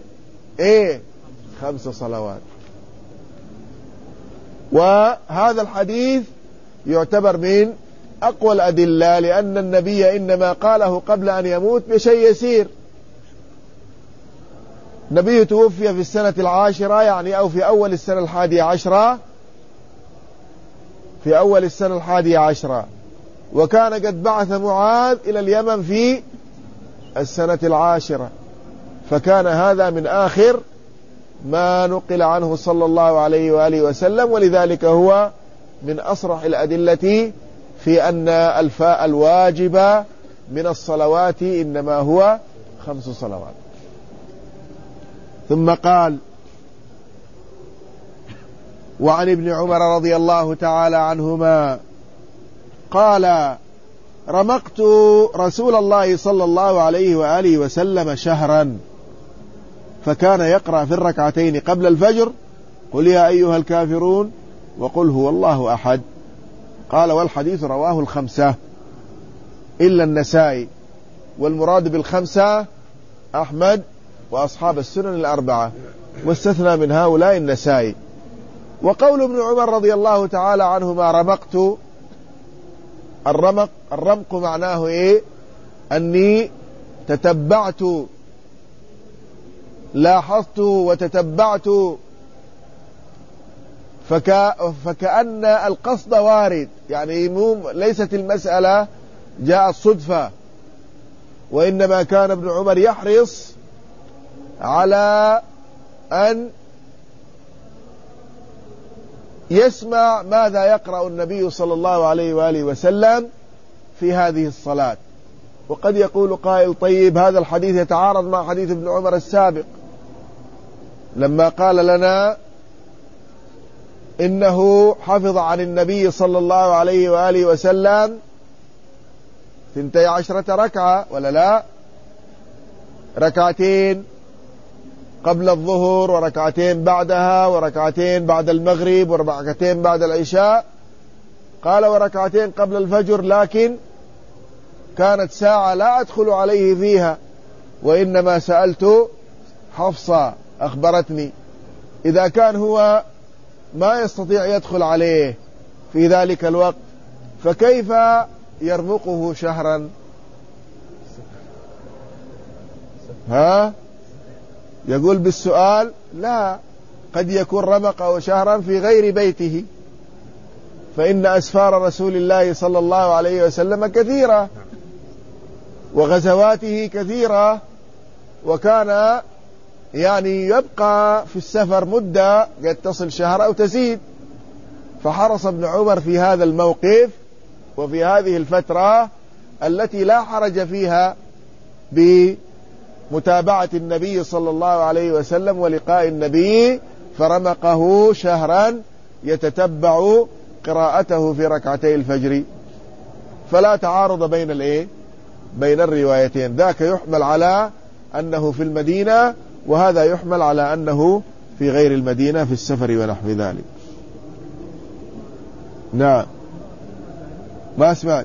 5 صلوات. وهذا الحديث يعتبر من أقوى الأدلة، لأن النبي إنما قاله قبل أن يموت بشيء يسير. النبي توفي في السنة 10، يعني أو في أول السنة 11، في أول السنة 11، وكان قد بعث معاذ إلى اليمن في السنة 10، فكان هذا من آخر ما نقل عنه صلى الله عليه وآله وسلم، ولذلك هو من أصرح الأدلة في أن الواجب من الصلوات إنما هو 5 صلوات. ثم قال وعن ابن عمر رضي الله تعالى عنهما قال رمقت رسول الله صلى الله عليه وآله وسلم شهرا، فكان يقرأ في الركعتين قبل الفجر قل يا أيها الكافرون وقل هو الله أحد. قال والحديث رواه 5 إلا النسائي، والمراد بال5 أحمد وأصحاب السنن 4، واستثنى من هؤلاء النسائي. وقول ابن عمر رضي الله تعالى عنهما رمقت، الرمق معناه إيه؟ أني تتبعت، لاحظت وتتبعت، فكأن القصد وارد، يعني ليست المسألة جاءت صدفة، وإنما كان ابن عمر يحرص على أن يسمع ماذا يقرأ النبي صلى الله عليه وآله وسلم في هذه الصلاة. وقد يقول قائل: طيب هذا الحديث يتعارض مع حديث ابن عمر السابق لما قال لنا إنه حفظ عن النبي صلى الله عليه وآله وسلم 12 ركعة، ولا لا؟ ركعتين قبل الظهر، وركعتين بعدها، وركعتين بعد المغرب، وركعتين بعد العشاء. قال: وركعتين قبل الفجر، لكن كانت ساعة لا أدخل عليه فيها، وإنما سألت حفصة أخبرتني. إذا كان هو ما يستطيع يدخل عليه في ذلك الوقت، فكيف يرمقه شهرا؟ يقول بالسؤال: لا، قد يكون رمقه شهرا في غير بيته، فإن أسفار رسول الله صلى الله عليه وسلم كثيرة، وغزواته كثيرة، وكان يعني يبقى في السفر مدة قد تصل شهر أو تزيد. فحرص ابن عمر في هذا الموقف وفي هذه الفترة التي لا حرج فيها بمتابعة النبي صلى الله عليه وسلم ولقاء النبي، فرمقه شهرا يتتبع قراءته في ركعتي الفجر. فلا تعارض بين الروايتين، ذاك يحمل على أنه في المدينة، وهذا يحمل على أنه في غير المدينة في السفر ونحو ذلك. نعم، ما سمعت.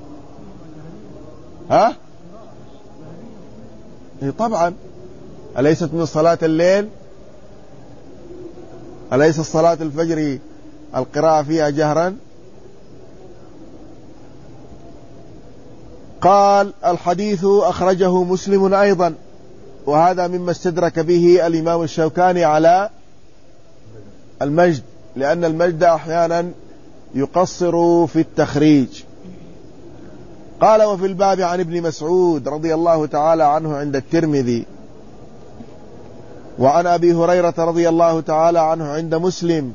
طبعا، أليست من صلاة الليل؟ أليس صلاة الفجر القراءة فيها جهرا؟ قال: الحديث أخرجه مسلم أيضا، وهذا مما استدرك به الإمام الشوكاني على المجد، لأن المجد أحيانا يقصر في التخريج. قال: وفي الباب عن ابن مسعود رضي الله تعالى عنه عند الترمذي، وعن أبي هريرة رضي الله تعالى عنه عند مسلم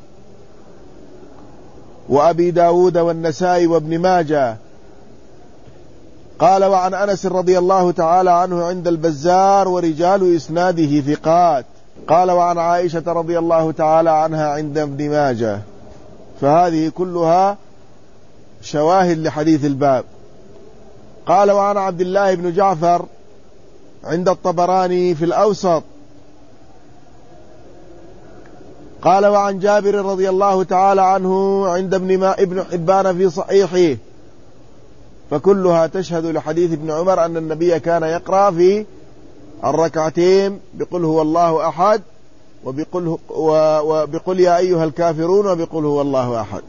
وأبي داود والنسائي وابن ماجه. قال: وعن أنس رضي الله تعالى عنه عند البزار ورجال إسناده ثقات. قال: وعن عائشة رضي الله تعالى عنها عند ابن ماجه. فهذه كلها شواهد لحديث الباب. قال: وعن عبد الله بن جعفر عند الطبراني في الأوسط. قال: وعن جابر رضي الله تعالى عنه عند ابن حبان في صحيحه. فكلها تشهد لحديث ابن عمر أن النبي كان يقرأ في الركعتين بقل هو الله أحد، وبقل يا أيها الكافرون، وبقل هو الله أحد.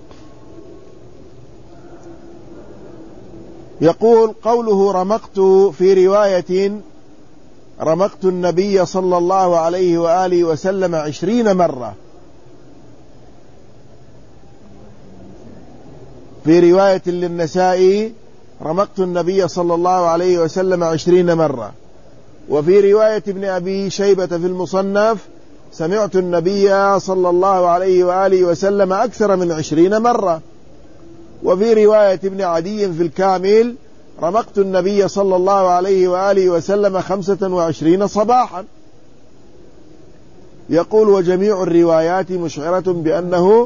يقول: قوله رمقت في رواية رمقت النبي صلى الله عليه وآله وسلم 20 مرة، في رواية للنسائي رمقت النبي صلى الله عليه وسلم 20 مرة، وفي رواية ابن أبي شيبة في المصنف سمعت النبي صلى الله عليه وآله وسلم أكثر من 20 مرة، وفي رواية ابن عدي في الكامل رمقت النبي صلى الله عليه وآله وسلم 25 صباحا. يقول: وجميع الروايات مشعرة بأنه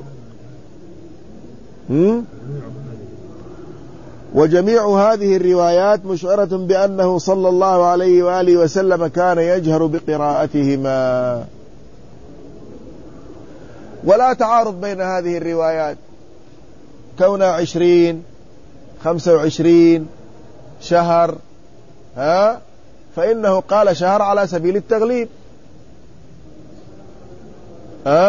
وجميع هذه الروايات مشعرة بأنه صلى الله عليه وآله وسلم كان يجهر بقراءتهما. ولا تعارض بين هذه الروايات، كونها 20 25 شهر، فإنه قال شهر على سبيل التغليب،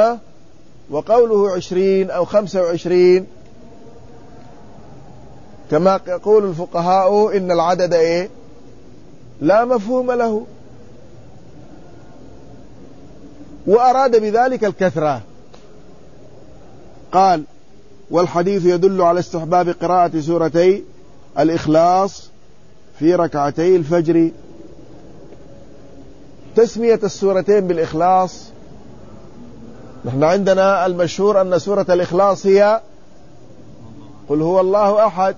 وقوله 20 أو 25 كما يقول الفقهاء إن العدد إيه؟ لا مفهوم له، وأراد بذلك الكثرة. قال: والحديث يدل على استحباب قراءة سورتي الإخلاص في ركعتي الفجر. تسمية السورتين بالإخلاص، نحن عندنا المشهور أن سورة الإخلاص هي قل هو الله أحد،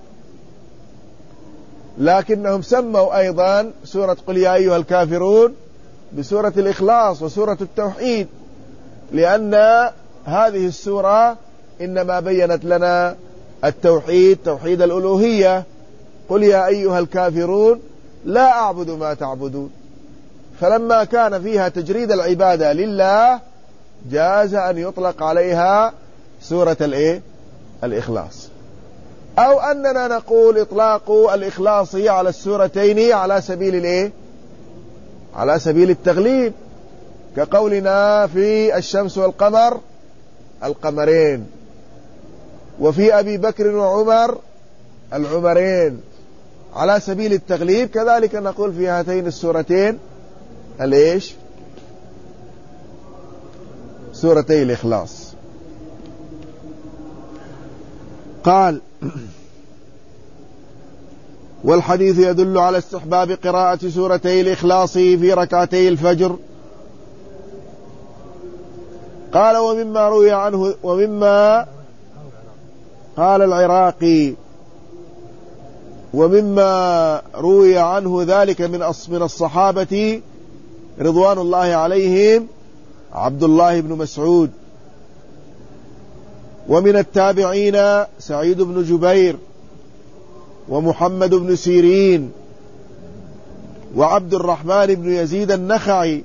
لكنهم سموا أيضا سورة قل يا أيها الكافرون بسورة الإخلاص وسورة التوحيد، لأن هذه السورة إنما بيّنت لنا التوحيد، توحيد الألوهية. قل يا أيها الكافرون لا أعبد ما تعبدون، فلما كان فيها تجريد العبادة لله جاز أن يطلق عليها سورة الإخلاص. أو أننا نقول إطلاق الإخلاص على السورتين على سبيل على سبيل التغليب، كقولنا في الشمس والقمر القمرين، وفي أبي بكر وعمر العمرين، على سبيل التغليب. كذلك نقول في هاتين السورتين سورتي الإخلاص. قال: والحديث يدل على استحباب قراءة سورتي الإخلاص في ركعتي الفجر. قال: ومما روي عنه، ومما قال العراقي: ومما روي عنه ذلك من الصحابة رضوان الله عليهم عبد الله بن مسعود، ومن التابعين سعيد بن جبير، ومحمد بن سيرين، وعبد الرحمن بن يزيد النخعي،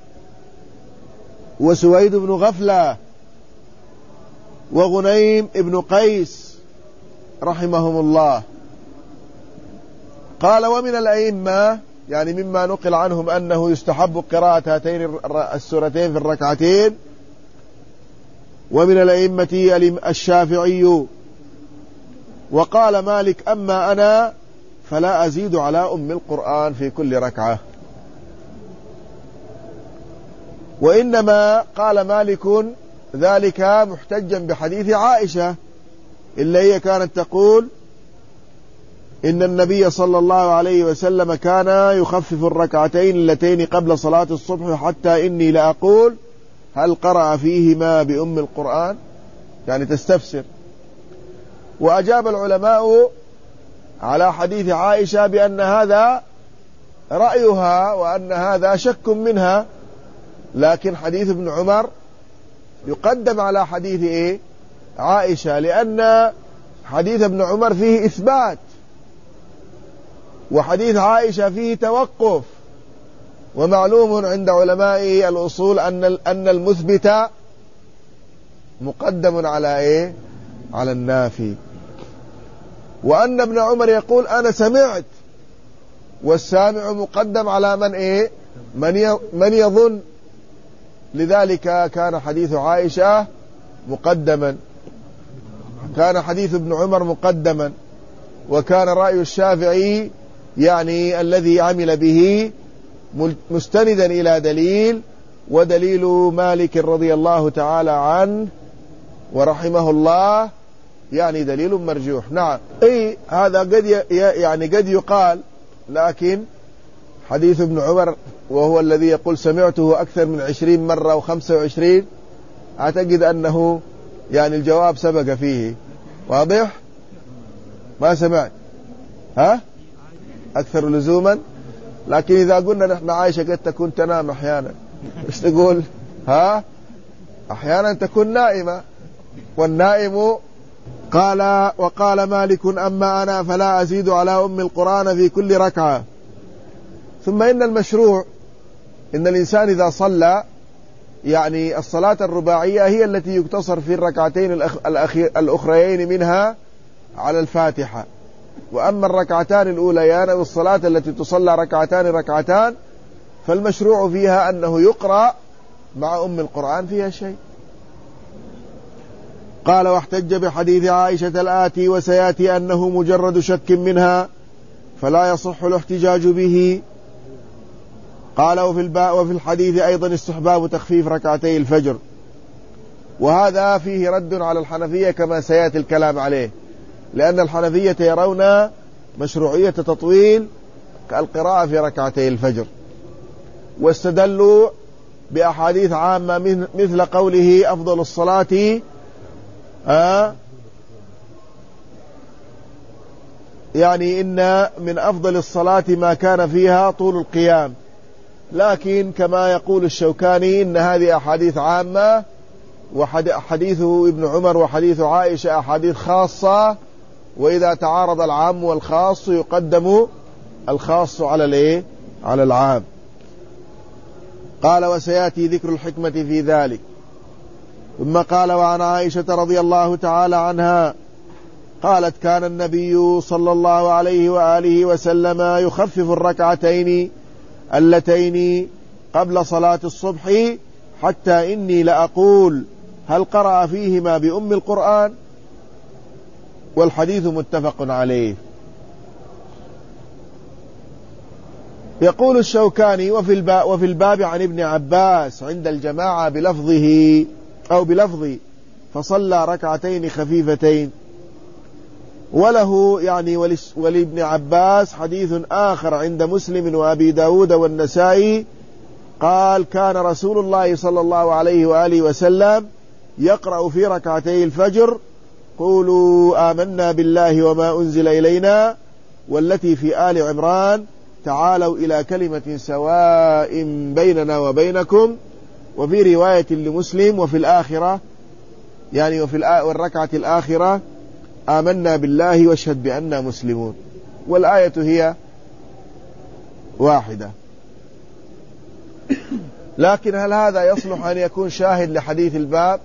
وسويد بن غفلة، وغنيم بن قيس رحمهم الله. قال: ومن الأئمة، يعني مما نقل عنهم أنه يستحب قراءة هاتين السورتين في الركعتين، ومن الأئمة الشافعي. وقال مالك: أما أنا فلا أزيد على أم القرآن في كل ركعة. وإنما قال مالك ذلك محتجا بحديث عائشة، إلا هي كانت تقول إن النبي صلى الله عليه وسلم كان يخفف الركعتين اللتين قبل صلاة الصبح حتى إني لأقول هل قرأ فيهما بأم القرآن، يعني تستفسر. وأجاب العلماء على حديث عائشة بأن هذا رأيها وأن هذا شك منها، لكن حديث ابن عمر يقدم على حديث عائشة، لأن حديث ابن عمر فيه إثبات، وحديث عائشة فيه توقف. ومعلوم عند علماء الأصول أن المثبت مقدم على على النافي، وأن ابن عمر يقول أنا سمعت، والسامع مقدم على من يظن. لذلك كان حديث عائشة مقدما، كان حديث ابن عمر مقدما، وكان رأي الشافعي يعني الذي عمل به مستندا إلى دليل، ودليل مالك رضي الله تعالى عنه ورحمه الله يعني دليل مرجوح. نعم، هذا قد يقال، لكن حديث ابن عمر وهو الذي يقول سمعته أكثر من 20 مرة و25، أعتقد أنه يعني الجواب سبق فيه. واضح؟ ما سمعت أكثر لزوما. لكن إذا قلنا نحن عائشة قد تكون تنام أحيانا، إيش تقول؟ أحيانا تكون نائمة، والنائم. قال: وقال مالك: أما أنا فلا أزيد على أم القرآن في كل ركعة. ثم إن المشروع إن الإنسان إذا صلى يعني الصلاة الرباعية هي التي يقتصر في الركعتين الأخريين منها على الفاتحة، وأما الركعتان الأوليان أو الصلاة التي تصلى ركعتان فالمشروع فيها أنه يقرأ مع أم القرآن فيها شيء. قال واحتج بحديث عائشة الآتي وسيأتي أنه مجرد شك منها فلا يصح الاحتجاج به. قال وفي الحديث أيضا استحباب تخفيف ركعتي الفجر، وهذا فيه رد على الحنفية كما سيأتي الكلام عليه، لأن الحنفية يرون مشروعية تطويل القراءة في ركعتي الفجر، واستدلوا بأحاديث عامة مثل قوله أفضل الصلاة يعني إن من أفضل الصلاة ما كان فيها طول القيام، لكن كما يقول الشوكاني إن هذه أحاديث عامة، وحديث ابن عمر وحديث عائشة أحاديث خاصة، وإذا تعارض العام والخاص يقدم الخاص على العام. قال وسيأتي ذكر الحكمة في ذلك. ثم قال وعن عائشة رضي الله تعالى عنها قالت كان النبي صلى الله عليه وآله وسلم يخفف الركعتين اللتين قبل صلاة الصبح حتى إني لأقول هل قرأ فيهما بأم القرآن؟ والحديث متفق عليه. يقول الشوكاني وفي الباب عن ابن عباس عند الجماعة بلفظه أو بلفظ فصلى ركعتين خفيفتين، وله يعني ولابن عباس حديث آخر عند مسلم وأبي داود والنسائي قال كان رسول الله صلى الله عليه وآله وسلم يقرأ في ركعتي الفجر قولوا آمنا بالله وما أنزل إلينا والتي في آل عمران تعالوا إلى كلمة سواء بيننا وبينكم، وفي رواية لمسلم وفي الآخرة يعني والركعة الآخرة آمنا بالله واشهد بأننا مسلمون، والآية هي واحدة. لكن هل هذا يصلح أن يكون شاهد لحديث الباب؟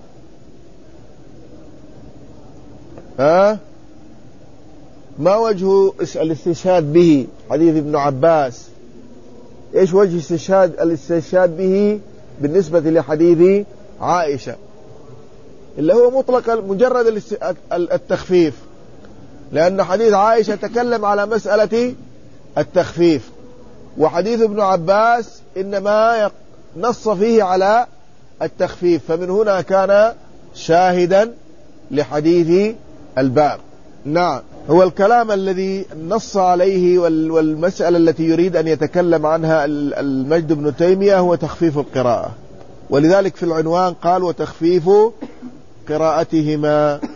ما وجه الاستشهاد به حديث ابن عباس؟ ايش وجه الاستشهاد به بالنسبة لحديث عائشة اللي هو مطلق مجرد التخفيف؟ لأن حديث عائشة تكلم على مسألة التخفيف، وحديث ابن عباس إنما نص فيه على التخفيف، فمن هنا كان شاهدا لحديث الباب. نعم، هو الكلام الذي نص عليه والمسألة التي يريد أن يتكلم عنها المجد بن تيمية هو تخفيف القراءة، ولذلك في العنوان قال وتخفيف قراءتهما،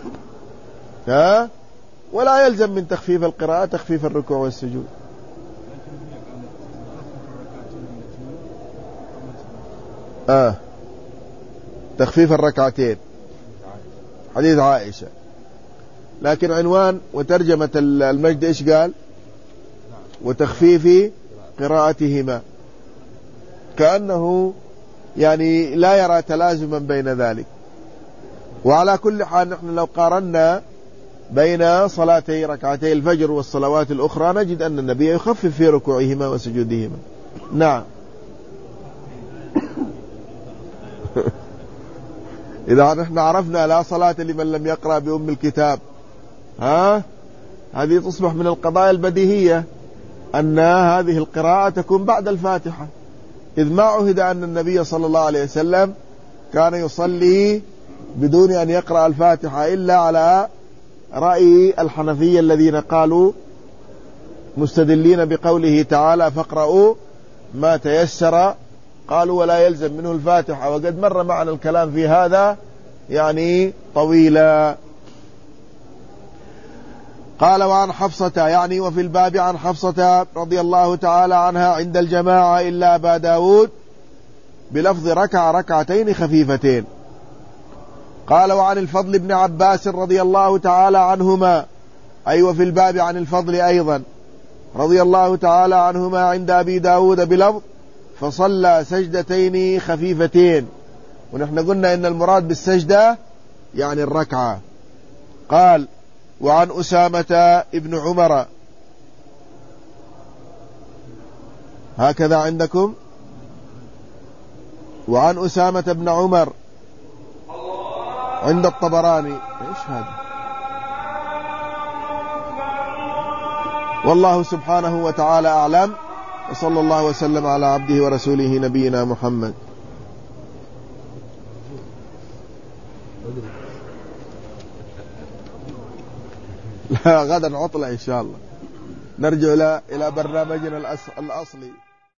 ولا يلزم من تخفيف القراءة تخفيف الركوع والسجود. تخفيف الركعتين حديث عائشة، لكن عنوان وترجمة المجد إيش قال؟ وتخفيف قراءتهما، كأنه يعني لا يرى تلازما بين ذلك. وعلى كل حال نحن لو قارنا بين صلاتي ركعتي الفجر والصلوات الأخرى نجد أن النبي يخفف في ركوعهما وسجودهما. نعم. إذا نحن عرفنا لا صلاة لمن لم يقرأ بأم الكتاب، هذه تصبح من القضايا البديهية أن هذه القراءة تكون بعد الفاتحة، إذ ما عهد أن النبي صلى الله عليه وسلم كان يصلي بدون أن يقرأ الفاتحة إلا على رأي الحنفية الذين قالوا مستدلين بقوله تعالى فاقرأوا ما تيسر، قالوا ولا يلزم منه الفاتحة، وقد مر معنا الكلام في هذا يعني طويلا. قال وعن حفصة يعني وفي الباب عن حفصة رضي الله تعالى عنها عند الجماعة إلا أبا داود بلفظ ركعتين خفيفتين. قال وعن الفضل بن عباس رضي الله تعالى عنهما أي وفي الباب عن الفضل أيضا رضي الله تعالى عنهما عند أبي داود بلفظ فصلى سجدتين خفيفتين، ونحن قلنا إن المراد بالسجدة يعني الركعة. قال وعن أسامة ابن عمر هكذا عندكم، وعن أسامة بن عمر عند الطبراني. إيش هذا؟ والله سبحانه وتعالى أعلم، وصلى الله وسلم على عبده ورسوله نبينا محمد. لا، غدا عطلة إن شاء الله، نرجع إلى برنامجنا الأصلي.